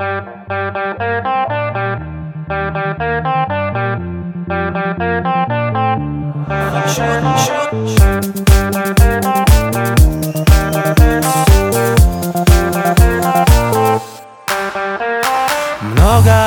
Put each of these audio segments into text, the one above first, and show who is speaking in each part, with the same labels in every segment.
Speaker 1: Много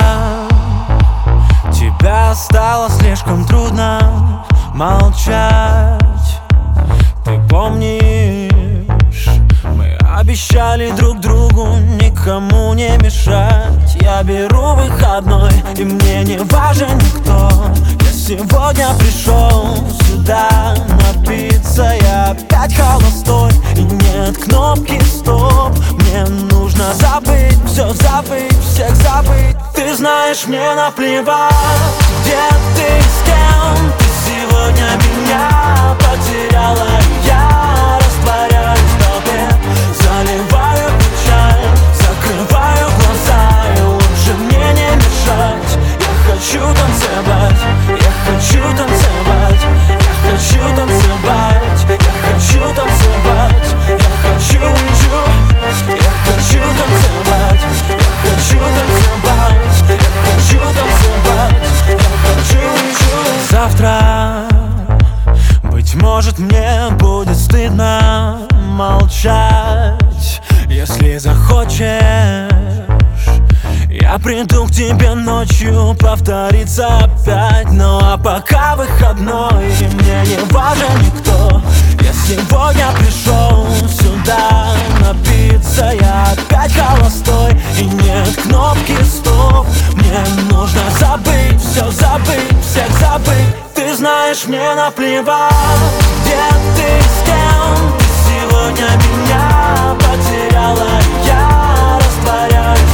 Speaker 1: тебя стало слишком трудно молчать. Ты помнишь, мы обещали друг другу никому не мешать. Я беру выходной, и мне не важен никто. Я сегодня пришел сюда напиться. Я опять холостой, и нет кнопки стоп. Мне нужно забыть, все забыть, всех забыть. Ты знаешь, мне наплевать, где ты, с кем. Ты сегодня меня потеряла. Я растворяюсь в толпе, заливаю печаль, закрываю глаза, и лучше мне не мешать. Я хочу танцевать, я хочу танцевать, я хочу танцевать, я хочу танцевать, я хочу, я хочу танцевать, я хочу танцевать, я хочу танцевать, я хочу. Завтра, быть может, мне будет стыдно молчать. Если захочешь, я приду к тебе ночью, повторится опять. Ну а пока выходной, и мне не важен никто. Я сегодня пришел сюда напиться. Я опять холостой, и нет кнопки стоп. Мне нужно забыть, все забыть, всех забыть. Ты знаешь, мне наплевать, где ты, с кем. Ты сегодня меня потеряла. Я растворяюсь